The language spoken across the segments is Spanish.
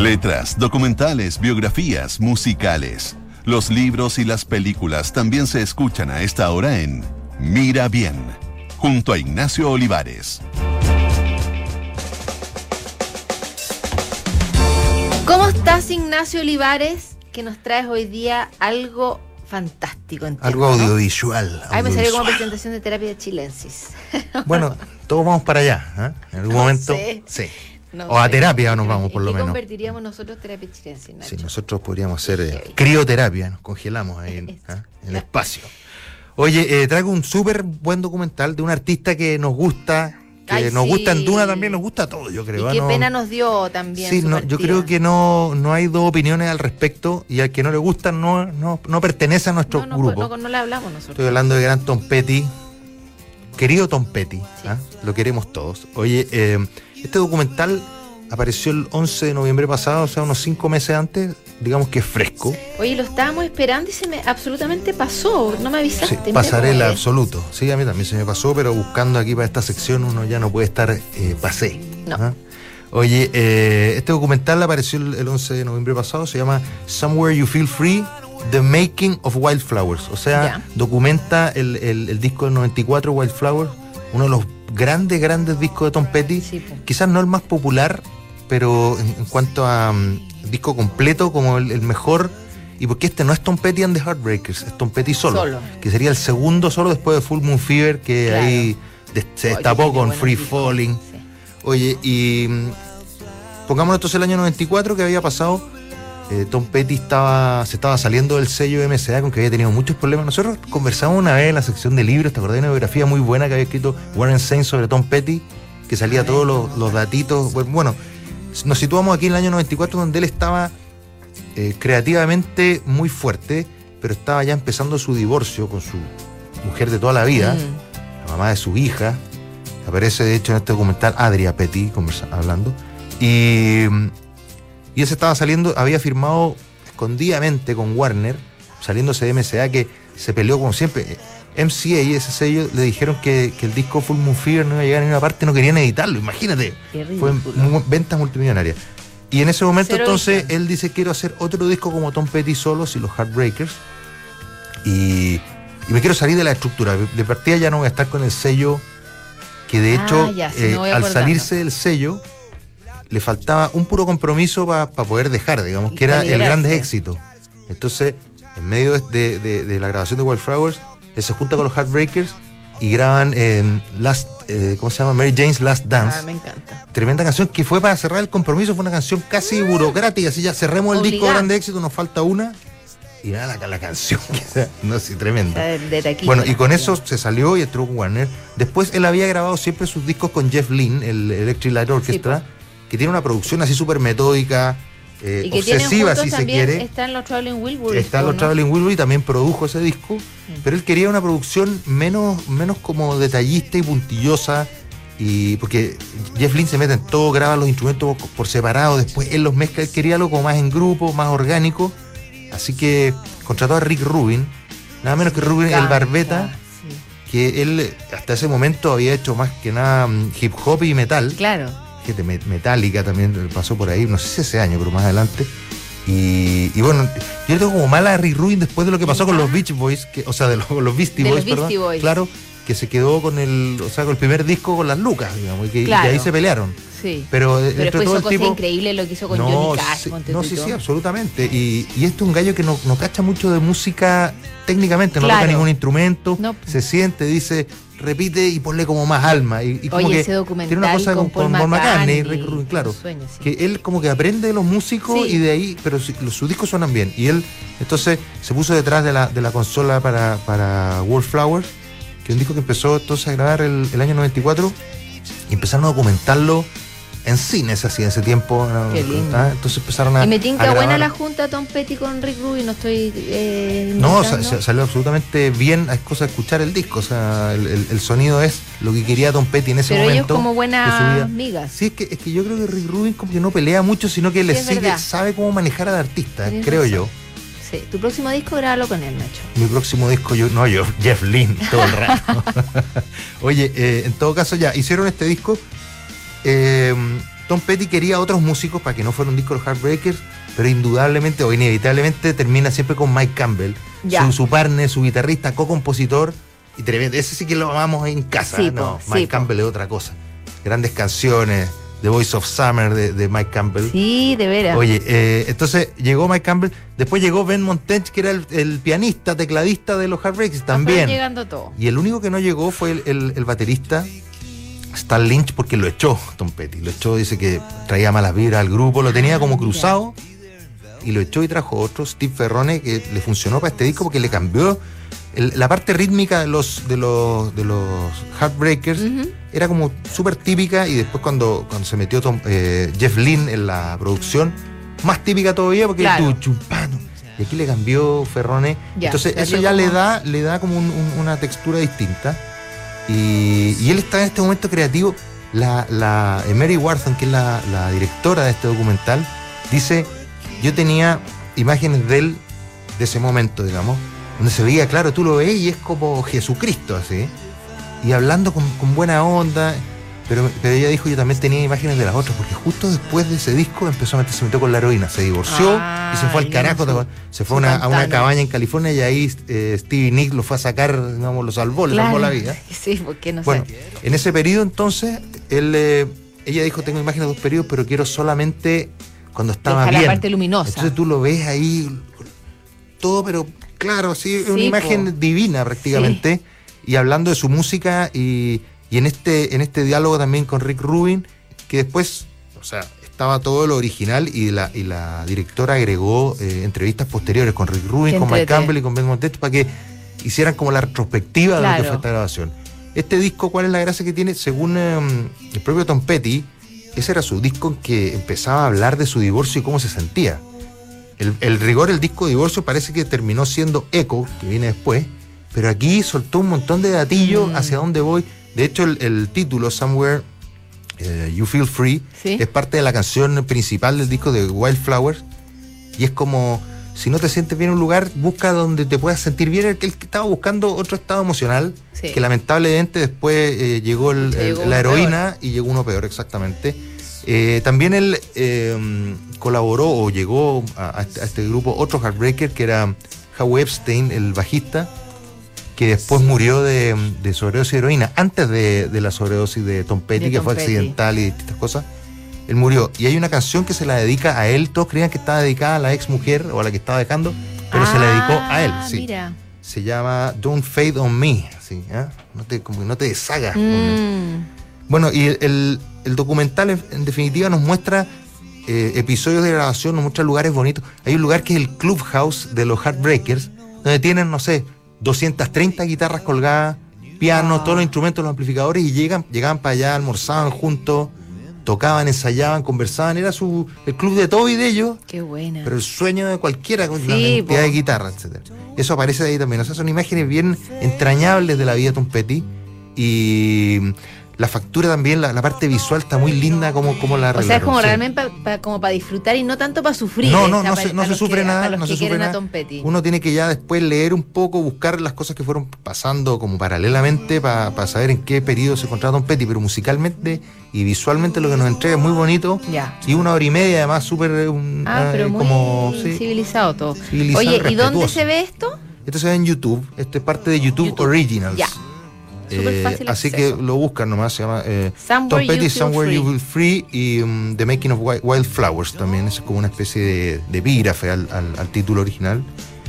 Letras, documentales, biografías, musicales. Los libros y las películas también se escuchan a esta hora en Mira Bien, junto a Ignacio Olivares. ¿Cómo estás, Ignacio Olivares? Que nos traes hoy día algo fantástico. Algo audiovisual. Ay, me salió como presentación de terapia chilensis. Bueno, todos vamos para allá, ¿eh? En algún momento. Sí. No o a sé. terapia nos vamos, por lo ¿En qué menos. convertiríamos nosotros terapia chilensis, Nacho? Sí, nosotros podríamos hacer crioterapia, nos congelamos ahí en el espacio. Oye, traigo un súper buen documental de un artista que nos gusta, nos gusta en Duna también, nos gusta a todos, yo creo. Y qué pena nos dio también. Sí, su yo creo que no hay dos opiniones al respecto, y al que no le gusta no pertenece a nuestro grupo. No le hablamos nosotros. Estoy hablando de gran Tom Petty, querido Tom Petty, sí. Lo queremos todos. Oye, este documental apareció el 11 de noviembre pasado, o sea, unos 5 meses antes, digamos que es fresco. Oye, lo estábamos esperando y se me absolutamente pasó, no me avisaste. Sí, pasarela absoluto. Sí, a mí también se me pasó, pero buscando aquí para esta sección uno ya no puede estar pasé. No. ¿Ah? Oye, este documental apareció el 11 de noviembre pasado, se llama Somewhere You Feel Free, The Making of Wildflowers. O sea, documenta el disco del 94, Wildflowers, uno de los grandes discos de Tom Petty. Sí, quizás no el más popular, pero en cuanto a disco completo, como el mejor. Y porque este no es Tom Petty and the Heartbreakers, es Tom Petty solo. Que sería el segundo solo después de Full Moon Fever, que ahí se destapó con Free Falling. Sí. Oye, y pongámonos entonces el año 94, que había pasado. Tom Petty se estaba saliendo del sello MCA, con que había tenido muchos problemas. Nosotros conversamos una vez en la sección de libros, ¿te acordás de una biografía muy buena que había escrito Warren Sain sobre Tom Petty? Que salía todos los datitos. Bueno, nos situamos aquí en el año 94, donde él estaba creativamente muy fuerte, pero estaba ya empezando su divorcio con su mujer de toda la vida, la mamá de su hija. Aparece, de hecho, en este documental Adria Petty hablando. Y él se estaba saliendo, había firmado escondidamente con Warner, saliéndose de MCA, que se peleó como siempre. MCA y ese sello le dijeron que el disco Full Moon Fever no iba a llegar a ninguna parte, no querían editarlo, imagínate. Fue ventas multimillonarias. Y en ese momento entonces él dice: quiero hacer otro disco como Tom Petty solos y los Heartbreakers, y me quiero salir de la estructura. De partida ya no voy a estar con el sello, que de hecho al salirse del sello le faltaba un puro compromiso para poder dejar, digamos, que era el grande éxito. Entonces, en medio de la grabación de Wildflowers, él se junta con los Heartbreakers y graban ¿cómo se llama? Mary Jane's Last Dance. Me encanta. Tremenda canción que fue para cerrar el compromiso, fue una canción casi burocrática, así ya cerremos el disco grande éxito, nos falta una. Y nada, la canción, no sé, tremenda. Bueno, y con eso se salió y entró con Warner. Después él había grabado siempre sus discos con Jeff Lynne, el Electric Light Orchestra, que tiene una producción así súper metódica, y que obsesiva, si se quiere. Está en los Traveling Wilburys. Está en los Traveling Wilburys, también produjo ese disco, pero él quería una producción menos como detallista y puntillosa, y porque Jeff Lynne se mete en todo, graba los instrumentos por separado, después él los mezcla. Él quería algo como más en grupo, más orgánico, así que contrató a Rick Rubin, nada menos que Rubin, el barbeta, que él hasta ese momento había hecho más que nada hip hop y metal. Claro. Gente Metallica también pasó por ahí, no sé si ese año, pero más adelante. Y bueno, yo le tengo como mala a Rick Rubin después de lo que pasó con los Beach Boys, los Beastie Boys, perdón. Claro, que se quedó con el primer disco con las lucas, digamos, y ahí se pelearon. Sí. Pero después hizo cosas increíbles lo que hizo con Johnny Cash. Sí, absolutamente. Y este es un gallo que no cacha mucho de música técnicamente, no toca ningún instrumento, se siente, dice, repite y ponle como más alma. Y como que ese documental tiene una cosa con Paul McCartney y Rick Rubin, claro. Sueño, sí. Que él como que aprende de los músicos y de ahí, pero sus discos suenan bien. Y él entonces se puso detrás de la consola para Wildflowers, que es un disco que empezó entonces a grabar el año 94, y empezaron a documentarlo en cines así en ese tiempo. Qué lindo. Entonces empezaron a. Y me tinca buena la junta Tom Petty con Rick Rubin, no estoy. Salió absolutamente bien. Es cosa de escuchar el disco, o sea, el sonido es lo que quería Tom Petty en ese momento. Pero ellos como buenas migas. Sí, es que yo creo que Rick Rubin como que no pelea mucho, sino que sabe cómo manejar al artista, creo yo. Sí. Tu próximo disco, grábalo con él, Nacho. Mi próximo disco, Jeff Lynne, todo el rato. Oye, en todo caso, ya hicieron este disco. Tom Petty quería a otros músicos para que no fuera un disco de los Heartbreakers, pero indudablemente o inevitablemente termina siempre con Mike Campbell, su partner, su guitarrista, co-compositor, y tremendo. Ese sí que lo amamos en casa. Sí, no, Mike Campbell es otra cosa. Grandes canciones, The Voice of Summer de Mike Campbell. Sí, de veras. Oye, entonces llegó Mike Campbell, después llegó Ben Montage, que era el pianista, tecladista de los Heartbreakers también. Están llegando todo. Y el único que no llegó fue el baterista Stan Lynch, porque lo echó Tom Petty. Lo echó, dice que traía malas vibras al grupo, lo tenía como cruzado, y lo echó y trajo otro, Steve Ferrone, que le funcionó para este disco porque le cambió la parte rítmica de los Heartbreakers. Era como súper típica, y después cuando se metió Jeff Lynne en la producción, más típica todavía, porque claro. Y aquí le cambió Ferrone. Entonces eso ya como... le da como una textura distinta. Y él está en este momento creativo. Mary Warthon, que es la directora de este documental, dice: yo tenía imágenes de él, de ese momento, digamos, donde se veía, claro, tú lo ves y es como Jesucristo, así, y hablando con buena onda, pero ella dijo: yo también tenía imágenes de las otras, porque justo después de ese disco se metió con la heroína, se divorció y se fue al carajo, se fue a una cabaña en California, y ahí Stevie Nicks lo fue a sacar, digamos, lo salvó, le salvó la vida. Sí, porque no sé. En ese periodo entonces, ella dijo: tengo imágenes de dos periodos, pero quiero solamente cuando estaba bien. La parte luminosa. Entonces tú lo ves ahí, todo, pero claro, sí, es una imagen divina prácticamente. Sí. Y hablando de su música y en este diálogo también con Rick Rubin, que después, o sea, estaba todo lo original, y la directora agregó entrevistas posteriores con Rick Rubin, con Mike Campbell y con Ben Montage, para que hicieran como la retrospectiva de lo que fue esta grabación. Este disco, ¿cuál es la gracia que tiene? Según el propio Tom Petty, ese era su disco en que empezaba a hablar de su divorcio y cómo se sentía. El rigor, el disco de divorcio parece que terminó siendo Echo, que viene después, pero aquí soltó un montón de gatillos hacia dónde voy. De hecho, el título, Somewhere You Feel Free, es parte de la canción principal del disco de Wildflowers, y es como: si no te sientes bien en un lugar, busca donde te puedas sentir bien. El que estaba buscando otro estado emocional, que lamentablemente después llegó la heroína, y llegó uno peor, exactamente. También él colaboró o llegó a este grupo otro Heartbreaker, que era Howie Epstein, el bajista, que después murió de sobredosis de heroína, antes de la sobredosis de Tom Petty, que fue accidental y distintas cosas. Él murió, y hay una canción que se la dedica a él. Todos creían que estaba dedicada a la ex mujer o a la que estaba dejando, pero se la dedicó a él. Sí. Mira. Se llama Don't Fade on Me, así, como que no te deshagas. Bueno, y el documental en definitiva nos muestra episodios de grabación, nos muestra lugares bonitos. Hay un lugar que es el Clubhouse de los Heartbreakers, donde tienen, no sé, 230 guitarras colgadas, piano, todos los instrumentos, los amplificadores, y llegaban para allá, almorzaban juntos, tocaban, ensayaban, conversaban. Era el club de todo y de ellos. Qué buena. Pero el sueño de cualquiera, con la cantidad de guitarras, etcétera. Eso aparece de ahí también. O sea, son imágenes bien entrañables de la vida de Tom Petty, y la factura también, la parte visual está muy linda como la arreglaron. O sea, es como realmente como para disfrutar y no tanto para sufrir. No se sufre nada. No se sufre nada. Tom Petty. Uno tiene que ya después leer un poco, buscar las cosas que fueron pasando como paralelamente para saber en qué periodo se encontraba Tom Petty, pero musicalmente y visualmente lo que nos entrega es muy bonito. Y 1 hora y media además, súper pero muy civilizado todo. Oye, ¿y dónde se ve esto? Esto se ve en YouTube. Esto es parte de YouTube Originals. Ya. Así que lo buscan nomás. Se llama Tom Petty, Somewhere You Feel Free, y The Making of Wildflowers también. Es como una especie de epígrafe al título original.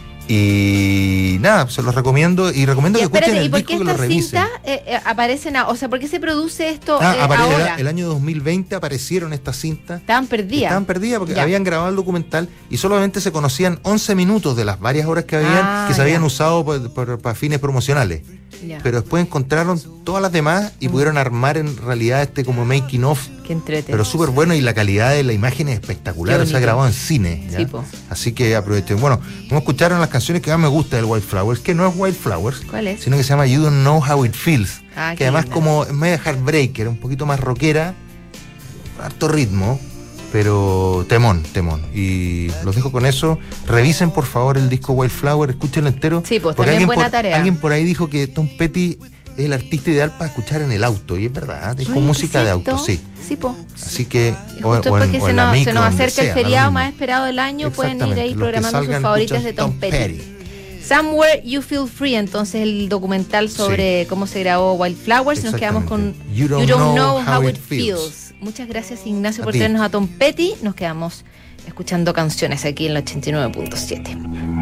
Y nada, se los recomiendo, y recomiendo que escuchen el disco, que lo revisen. ¿Y por qué estas cintas aparecen? O sea, ¿por qué se produce esto ahora? El año 2020 aparecieron estas cintas. Estaban perdidas porque habían grabado el documental y solamente se conocían 11 minutos de las varias horas que habían, que se habían usado para fines promocionales. Pero después encontraron todas las demás y pudieron armar en realidad como making of. Pero súper bueno, y la calidad de la imagen es espectacular. Se ha grabado en cine. Sí, así que aprovechen. Bueno, vamos a escuchar las canciones que más me gusta del Wildflowers, que no es Wildflowers. ¿Cuál es? Sino que se llama You Don't Know How It Feels. Que además como es media heartbreaker, un poquito más rockera, harto ritmo, pero temón. Y los dejo con eso. Revisen por favor el disco Wildflower, escúchenlo entero. Sí, pues también buena tarea. Alguien por ahí dijo que Tom Petty es el artista ideal para escuchar en el auto, y es verdad, es con música de auto, sí. Sí, po. Así que, justo después que se nos acerca el feriado más esperado del año, pueden ir ahí programando sus favoritas de Tom Petty. Somewhere You Feel Free, entonces el documental sobre cómo se grabó Wildflowers. Nos quedamos con You Don't Know How It Feels. Muchas gracias, Ignacio, por traernos a Tom Petty. Nos quedamos escuchando canciones aquí en el 89.7.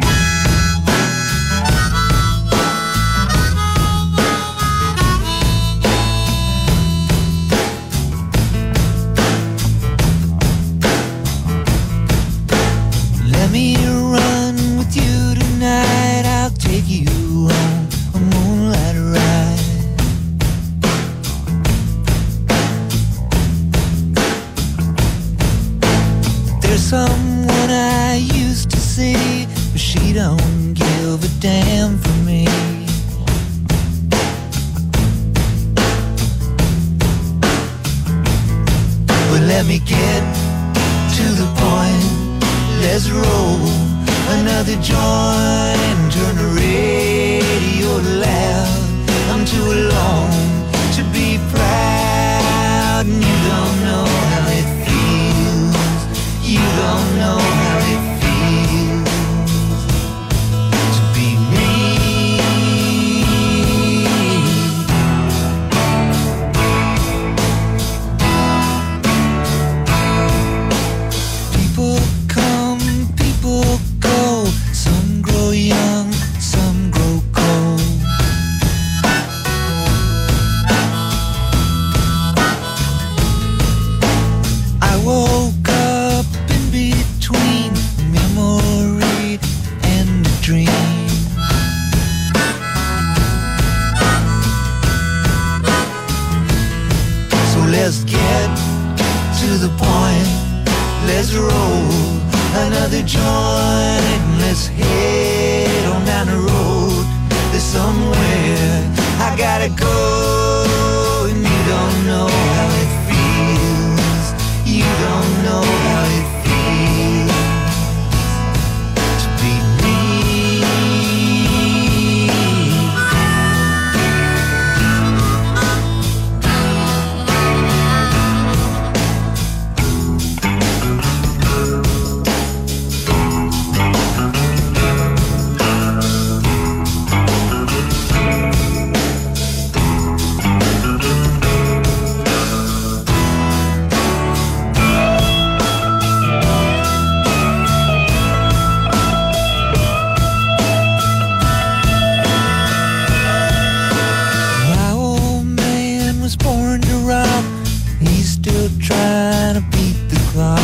Let me run with you tonight. I'll take you on a moonlight ride. There's someone I used to see, but she don't give a damn for me. But let me get to the point. Let's roll another joint, turn the radio loud. I'm too alone to be proud, and you don't know how it feels. You don't know how it feels to be me. People come, people go. Some grow young, some grow cold. I woke up in between a memory and a dream. So let's get to the point. Let's roll another joint. Let's head on down the road. There's somewhere I gotta go, and you don't know how it feels. You don't know how it feels to be me. My old man was born to rock. He's still trying to beat the clock.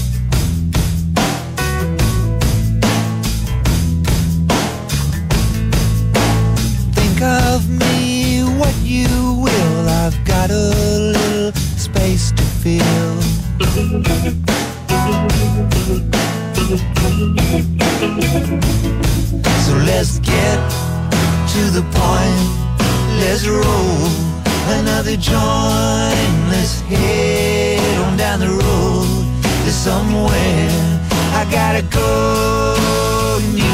Think of me what you will. I've got a little space to fill. So let's get to the point. Let's roll another joint. Let's head on down the road. There's somewhere I gotta go.